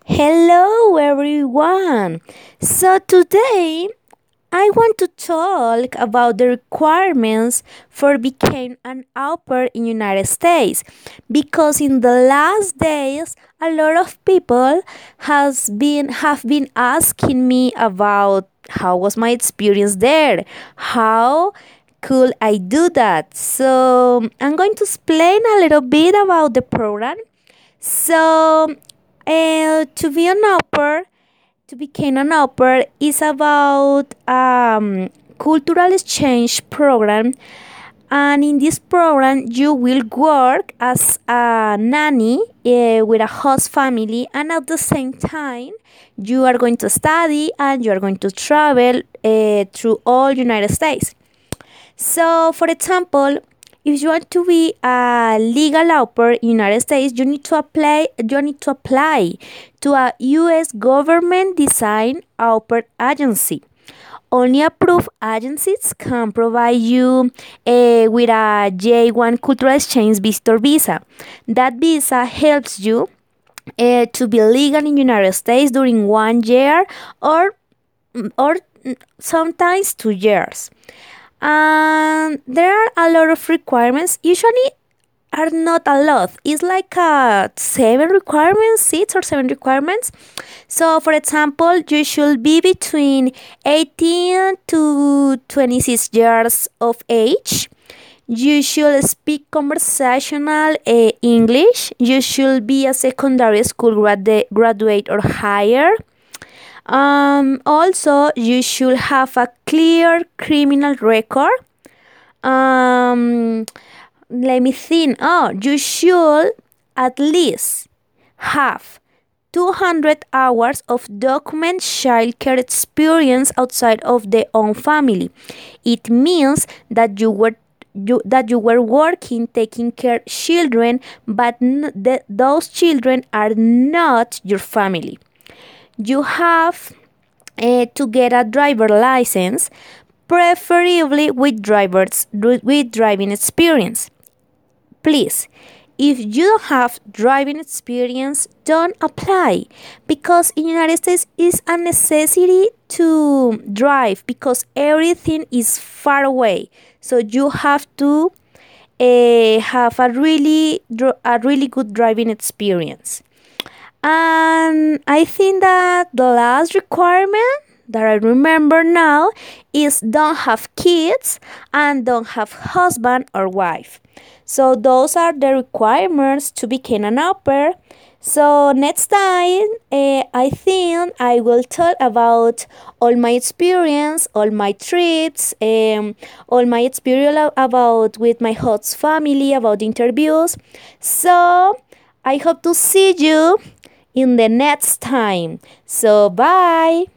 Hello everyone. So today I want to talk about the requirements for becoming an au pair in United States because in the last days a lot of people have been asking me about how was my experience there, how could I do that. So I'm going to explain a little bit about the program. So, to be an au pair, to become an au pair is about cultural exchange program, and in this program you will work as a nanny with a host family, and at the same time you are going to study and you are going to travel through all United States. So, for example, if you want to be a legal au pair in United States, you need to apply. You need to apply to a U.S. government design au pair agency. Only approved agencies can provide you with a J1 cultural exchange visitor visa. That visa helps you to be legal in United States during 1 year or sometimes 2 years. And there are a lot of requirements. Usually are not a lot. It's like seven requirements, 6 or 7 requirements. So, for example, you should be between 18 to 26 years of age. You should speak conversational English. You should be a secondary school graduate or higher. Also, you should have a clear criminal record. Um, Let me think. Oh, you should at least have 200 hours of document childcare experience outside of their own family. It means that you were working taking care children, but those children are not your family. You have to get a driver license, preferably with driving experience. Please, if you don't have driving experience, don't apply because in United States it's a necessity to drive because everything is far away. So you have to have a really good driving experience. And I think that the last requirement that I remember now is don't have kids and don't have husband or wife. So those are the requirements to become an au pair. So next time, I think I will talk about all my experience, all my trips, all my experience about with my host family, about interviews. So I hope to see you in the next time. So bye.